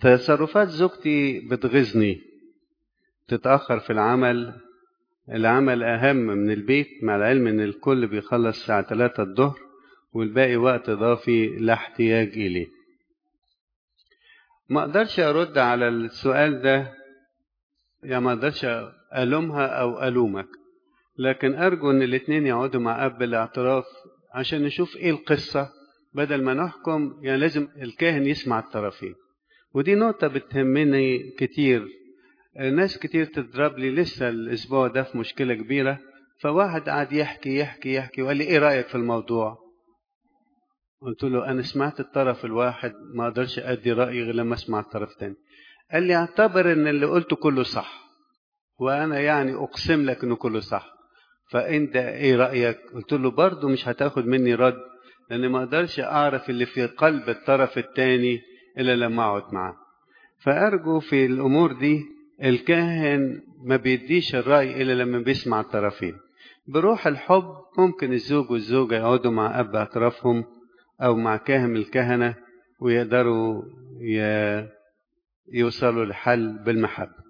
تصرفات زوجتي بتغيظني، تتأخر في العمل أهم من البيت، مع العلم إن الكل بيخلص الساعة 3 الظهر والباقي وقت إضافي لا احتياج إليه. ما أقدرش أرد على السؤال ده، يعني ما أقدرش ألومها أو ألومك، لكن أرجو إن الاتنين يقعدوا مع أب الاعتراف عشان نشوف إيه القصة بدل ما نحكم. يعني لازم الكاهن يسمع الطرفين، ودي نقطة بتهمني كتير. ناس كتير تضرب لي لسه الأسبوع ده في مشكلة كبيرة، فواحد قعد يحكي يحكي يحكي وقال لي إيه رأيك في الموضوع؟ قلت له أنا سمعت الطرف الواحد، ما أقدرش أدي رأيي غير لما أسمع الطرف التاني. قال لي اعتبر إن اللي قلته كله صح، وأنا يعني أقسم لك إنه كله صح، فأنت إيه رأيك؟ قلت له برضه مش هتاخد مني رد، لأن ما أقدرش أعرف اللي في قلب الطرف التاني إلا لما أقعد معاه. فأرجو في الأمور دي الكاهن ما بيديش الرأي إلا لما بيسمع الطرفين بروح الحب. ممكن الزوج والزوجة يقعدوا مع أب اعترافهم أو مع كاهن الكهنة ويقدروا يوصلوا لحل بالمحبة.